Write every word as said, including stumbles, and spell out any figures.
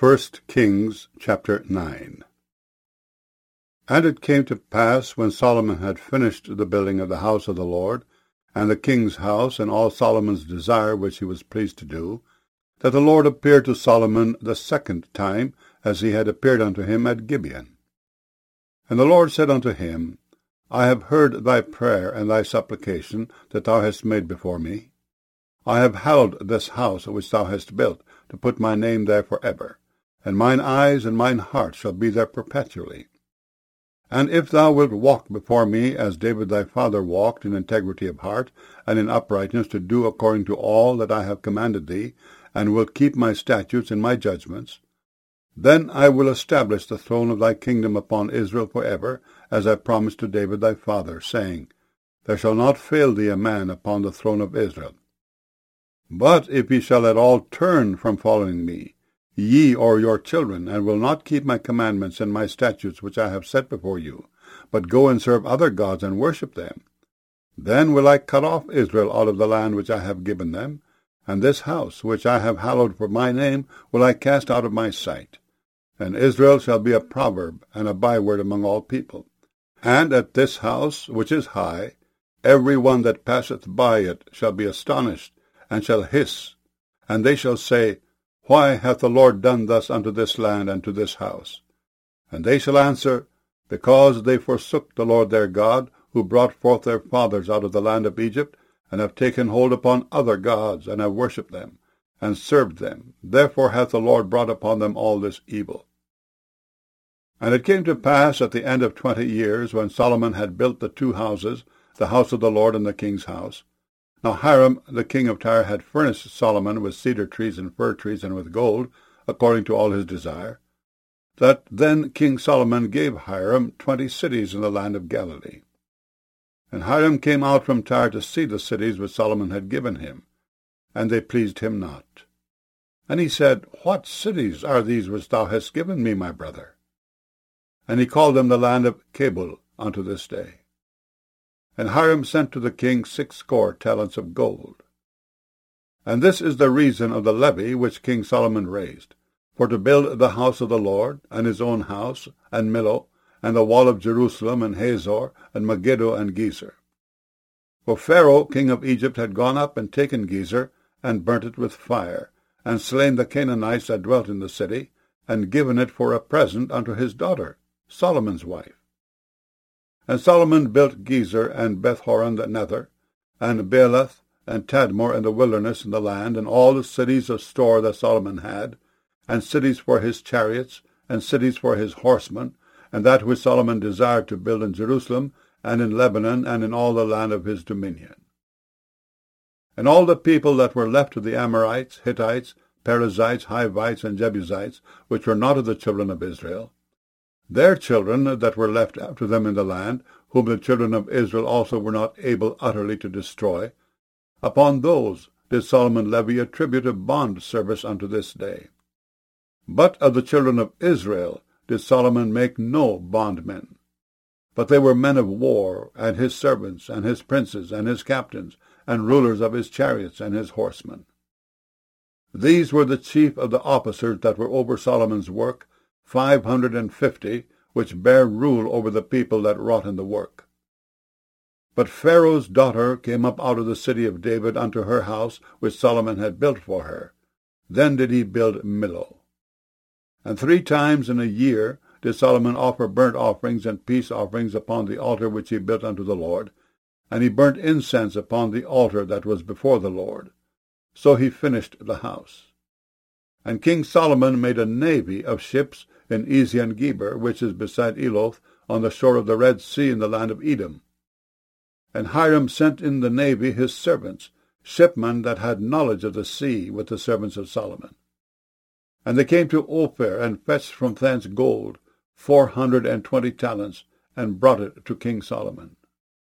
First Kings chapter nine. And it came to pass, when Solomon had finished the building of the house of the Lord, and the king's house, and all Solomon's desire which he was pleased to do, that the Lord appeared to Solomon the second time, as he had appeared unto him at Gibeon. And the Lord said unto him, I have heard thy prayer and thy supplication that thou hast made before me. I have hallowed this house which thou hast built, to put my name there for ever, and mine eyes and mine heart shall be there perpetually. And if thou wilt walk before me, as David thy father walked, in integrity of heart, and in uprightness, to do according to all that I have commanded thee, and wilt keep my statutes and my judgments, then I will establish the throne of thy kingdom upon Israel for ever, as I promised to David thy father, saying, There shall not fail thee a man upon the throne of Israel. But if ye shall at all turn from following me, ye or your children, and will not keep my commandments and my statutes which I have set before you, but go and serve other gods and worship them, then will I cut off Israel out of the land which I have given them, and this house which I have hallowed for my name will I cast out of my sight. And Israel shall be a proverb and a byword among all people. And at this house which is high, every one that passeth by it shall be astonished, and shall hiss, and they shall say, Why hath the Lord done thus unto this land and to this house? And they shall answer, Because they forsook the Lord their God, who brought forth their fathers out of the land of Egypt, and have taken hold upon other gods, and have worshipped them, and served them. Therefore hath the Lord brought upon them all this evil. And it came to pass at the end of twenty years, when Solomon had built the two houses, the house of the Lord and the king's house. Now Hiram the king of Tyre had furnished Solomon with cedar trees and fir trees and with gold, according to all his desire, that then King Solomon gave Hiram twenty cities in the land of Galilee. And Hiram came out from Tyre to see the cities which Solomon had given him, and they pleased him not. And he said, What cities are these which thou hast given me, my brother? And he called them the land of Cabul unto this day. And Hiram sent to the king sixscore talents of gold. And this is the reason of the levy which King Solomon raised, for to build the house of the Lord, and his own house, and Millo, and the wall of Jerusalem, and Hazor, and Megiddo, and Gezer. For Pharaoh king of Egypt had gone up and taken Gezer, and burnt it with fire, and slain the Canaanites that dwelt in the city, and given it for a present unto his daughter, Solomon's wife. And Solomon built Gezer, and Bethhoron the nether, and Baalath, and Tadmor in the wilderness in the land, and all the cities of store that Solomon had, and cities for his chariots, and cities for his horsemen, and that which Solomon desired to build in Jerusalem, and in Lebanon, and in all the land of his dominion. And all the people that were left of the Amorites, Hittites, Perizzites, Hivites, and Jebusites, which were not of the children of Israel, their children that were left after them in the land, whom the children of Israel also were not able utterly to destroy, upon those did Solomon levy a tribute of bond service unto this day. But of the children of Israel did Solomon make no bondmen, but they were men of war, and his servants, and his princes, and his captains, and rulers of his chariots, and his horsemen. These were the chief of the officers that were over Solomon's work, five hundred and fifty, which bare rule over the people that wrought in the work. But Pharaoh's daughter came up out of the city of David unto her house, which Solomon had built for her. Then did he build Millo. And three times in a year did Solomon offer burnt offerings and peace offerings upon the altar which he built unto the Lord, and he burnt incense upon the altar that was before the Lord. So he finished the house. And King Solomon made a navy of ships in Ezion-Geber, which is beside Eloth, on the shore of the Red Sea in the land of Edom. And Hiram sent in the navy his servants, shipmen that had knowledge of the sea, with the servants of Solomon. And they came to Ophir, and fetched from thence gold, four hundred and twenty talents, and brought it to King Solomon.